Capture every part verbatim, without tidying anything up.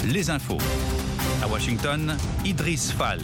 les infos. À Washington, Idriss Fall.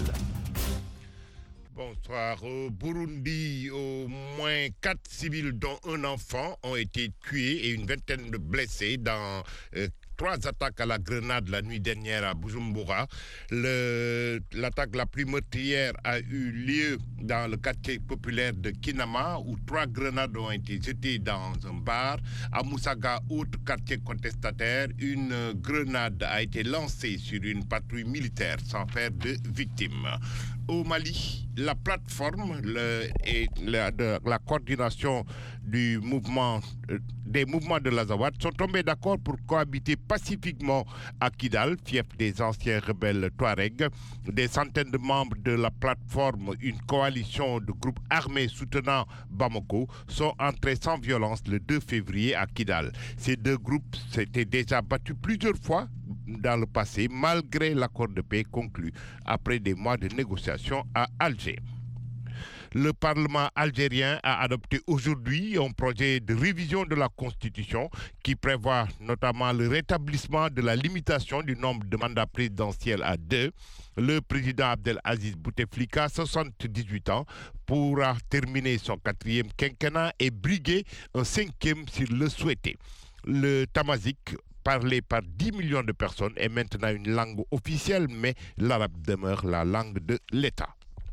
Bonsoir. Au Burundi, au moins quatre civils, dont un enfant, ont été tués et une vingtaine de blessés dans euh, trois attaques à la grenade la nuit dernière à Bujumbura. Le, l'attaque la plus meurtrière a eu lieu dans le quartier populaire de Kinama, où trois grenades ont été jetées dans un bar. À Musaga, autre quartier contestataire, une grenade a été lancée sur une patrouille militaire sans faire de victimes. Au Mali, la plateforme le, et la, de, la coordination du mouvement, euh, des mouvements de l'Azawad sont tombés d'accord pour cohabiter pacifiquement à Kidal, fief des anciens rebelles Touaregs. Des centaines de membres de la plateforme, une coalition de groupes armés soutenant Bamako, sont entrés sans violence le deux février à Kidal. Ces deux groupes s'étaient déjà battus plusieurs fois dans le passé, malgré l'accord de paix conclu après des mois de négociations à Alger. Le Parlement algérien a adopté aujourd'hui un projet de révision de la Constitution qui prévoit notamment le rétablissement de la limitation du nombre de mandats présidentiels à deux. Le président Abdelaziz Bouteflika, soixante-dix-huit ans, pourra terminer son quatrième quinquennat et briguer un cinquième s'il le souhaitait. Le tamazique, parlé par dix millions de personnes, est maintenant une langue officielle, mais l'arabe demeure la langue de l'État.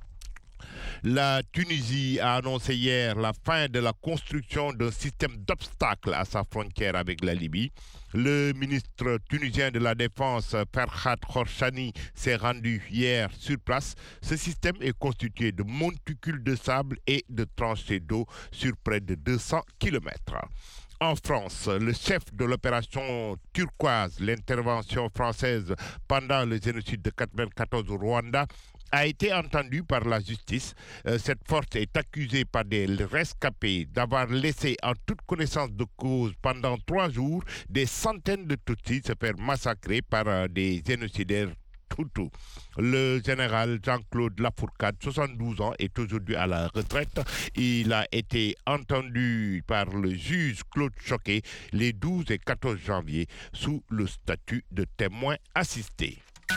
La Tunisie a annoncé hier la fin de la construction d'un système d'obstacles à sa frontière avec la Libye. Le ministre tunisien de la Défense, Ferhat Khorchani, s'est rendu hier sur place. Ce système est constitué de monticules de sable et de tranchées d'eau sur près de deux cents kilomètres. En France, le chef de l'opération turquoise, l'intervention française pendant le génocide de mille neuf cent quatre-vingt-quatorze au Rwanda, a été entendu par la justice. Euh, cette force est accusée par des rescapés d'avoir laissé en toute connaissance de cause pendant trois jours des centaines de Tutsis se faire massacrer par euh, des génocidaires Hutus. Le général Jean-Claude Lafourcade, soixante-douze ans, est aujourd'hui à la retraite. Il a été entendu par le juge Claude Choquet les douze et quatorze janvier sous le statut de témoin assisté.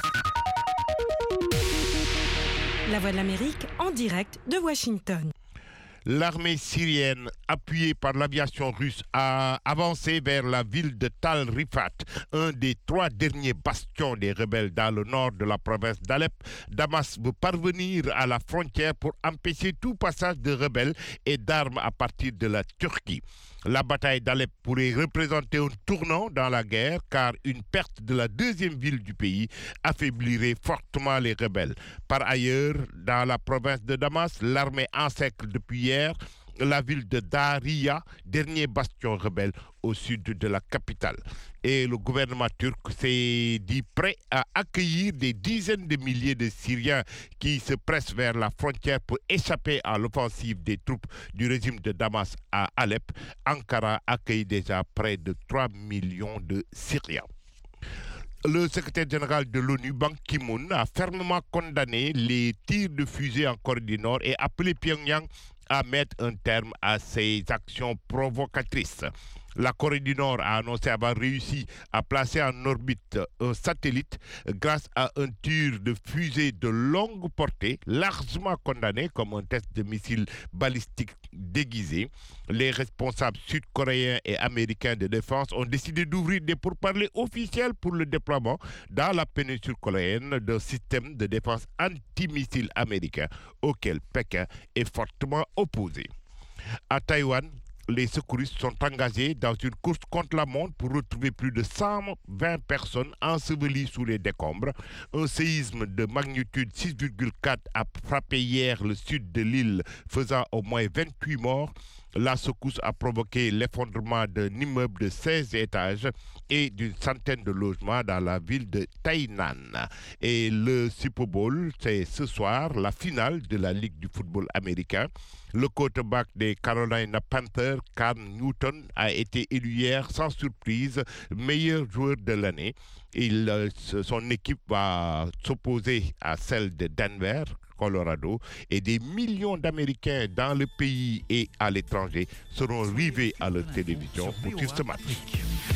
La Voix de l'Amérique en direct de Washington. L'armée syrienne, appuyée par l'aviation russe, a avancé vers la ville de Tal Rifat, un des trois derniers bastions des rebelles dans le nord de la province d'Alep. Damas veut parvenir à la frontière pour empêcher tout passage de rebelles et d'armes à partir de la Turquie. La bataille d'Alep pourrait représenter un tournant dans la guerre car une perte de la deuxième ville du pays affaiblirait fortement les rebelles. Par ailleurs, dans la province de Damas, l'armée encercle depuis hier la ville de Daria, dernier bastion rebelle au sud de la capitale. Et le gouvernement turc s'est dit prêt à accueillir des dizaines de milliers de Syriens qui se pressent vers la frontière pour échapper à l'offensive des troupes du régime de Damas à Alep. Ankara accueille déjà près de trois millions de Syriens. Le secrétaire général de l'ONU, Ban Ki-moon, a fermement condamné les tirs de fusée en Corée du Nord et appelé Pyongyang à mettre un terme à ces actions provocatrices. La Corée du Nord a annoncé avoir réussi à placer en orbite un satellite grâce à un tir de fusée de longue portée, largement condamné comme un test de missile balistique déguisé. Les responsables sud-coréens et américains de défense ont décidé d'ouvrir des pourparlers officiels pour le déploiement dans la péninsule coréenne d'un système de défense antimissile américain auquel Pékin est fortement opposé. À Taïwan, les secouristes sont engagés dans une course contre la montre pour retrouver plus de cent vingt personnes ensevelies sous les décombres. Un séisme de magnitude six virgule quatre a frappé hier le sud de l'île, faisant au moins vingt-huit morts. La secousse a provoqué l'effondrement d'un immeuble de seize étages et d'une centaine de logements dans la ville de Tainan. Et le Super Bowl, c'est ce soir la finale de la Ligue du football américain. Le quarterback des Carolina Panthers, Cam Newton, a été élu hier sans surprise meilleur joueur de l'année. Il, euh, son équipe va s'opposer à celle de Denver, Colorado, et des millions d'Américains dans le pays et à l'étranger seront rivés à leur télévision pour suivre ce match.